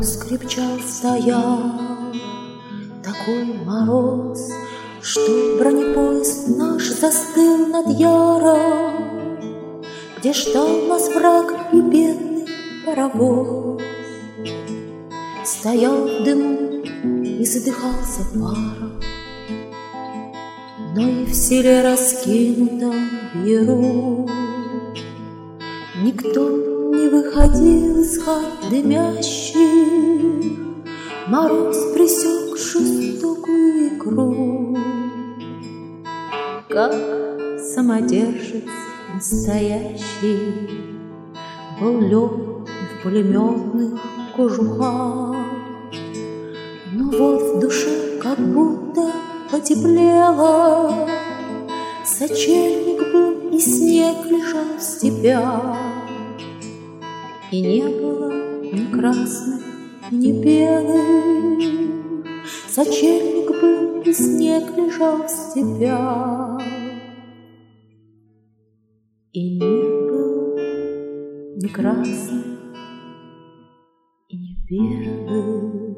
Мороз крепчал, стоял, такой мороз, что бронепоезд наш застыл над Яром, где ждал нас враг и бедный паровоз. Стоял в дыму и задыхался паром, но и в селе раскинутом яру никто не выходил из хат дымящих. Мороз пресек жестокую игру, как самодержец настоящий был лед в пулеметных кожухах. Но вот в душе как будто потеплело, сочельник был и снег лежал в степях, и не было ни красных, ни белых. Сочельник был и снег лежал в степях, и не было ни красных, и ни белых.